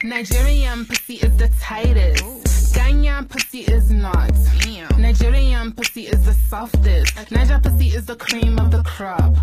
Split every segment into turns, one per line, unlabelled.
Nigerian pussy is the tightest. Ghanaian pussy is not. Nigerian pussy is the softest. Niger pussy is the cream of the crop.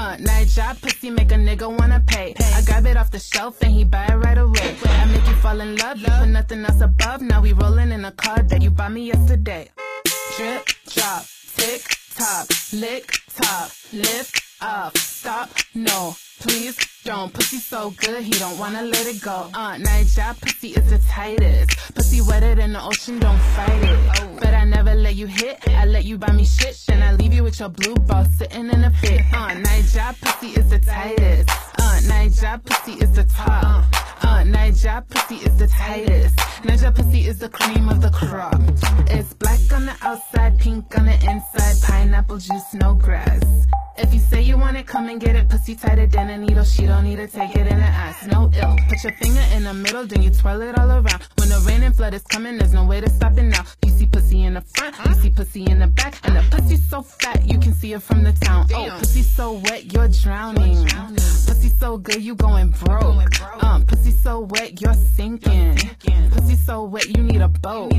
Niger pussy make a nigga wanna pay. I grab it off the shelf and he buy it right away. I make you fall in love, you put nothing else above. Now we rolling in a car that you bought me yesterday. Drip, drop, tick, tock, lick, top, lift, up, stop, no, please don't. Pussy so good, he don't wanna let it go. Niger pussy is the tightest. Pussy wetter than the ocean, don't fight it. But I never let you hit, I let you buy me shit. Then I leave you with your blue ball sitting in a fit. Niger pussy is the tightest. Niger pussy is the top. Niger pussy is the tightest. Niger pussy is the cream of the crop. It's black on the outside, pink on the inside. Pineapple juice, no grass. If you say you want it, come and get it. Pussy tighter than a needle, she don't need to take it in the ass. No ill. Put your finger in the middle, then you twirl it all around. When the rain and flood is coming, there's no way to stop it now. You see pussy in the front, you see pussy in the back, and the pussy's so fat you can see it from the town. Oh, pussy so wet, you're drowning. Pussy so good, you going broke. Pussy so wet, you're sinking. Pussy so wet, you need a boat.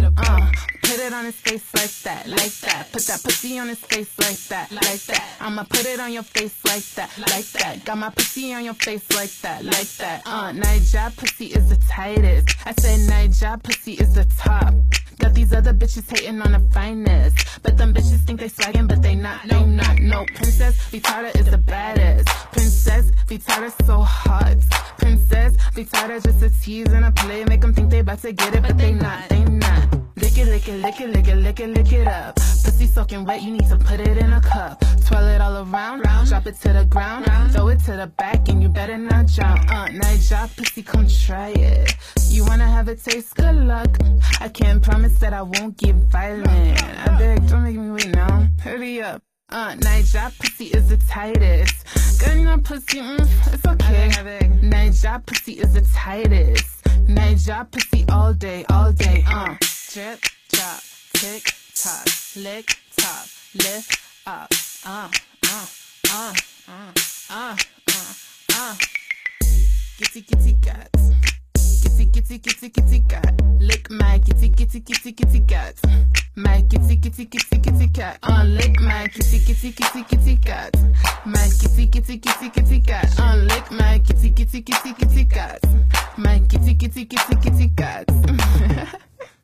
Put it on his face like that, like that. Put that pussy on his face like that, like that. I'ma put it on your face like that, like that. Got my pussy on your face like that, like that. Niger pussy is the tightest. I said Niger pussy is the top. Got these other bitches hating on the finest, but them bitches think they swaggin', but they not, they not. No, Princess Vitada is the baddest. Princess Vitada so hot. Princess Vitada just a tease and a play, make them think they about to get it, but they not, they not. Lick it, lick it, lick it, lick it, lick it, lick it up. Pussy soaking wet, you need to put it in a cup. Twirl it all around, drop it to the ground, throw it to the back, and you better not drown. Niger pussy, come try it. You wanna have a taste? Good luck. I can't promise that I won't get violent. I beg, don't make me wait now. Hurry up. Niger pussy is the tightest. Ghana pussy, it's okay. Niger pussy is the tightest. Niger pussy all day, all day. Drip, drop, tick, tock, lick, top, lift, up. Kitty, kitty cat. Kitty, kitty, kitty, kitty cat. Lick my kitty, kitty, kitty, kitty cat. My kitty, kitty, kitty, kitty cat. Lick my kitty, kitty, kitty, kitty cat. My kitty, kitty, kitty, kitty cat. Lick my kitty, kitty, kitty, kitty cat. My kitty, kitty, kitty, kitty cat.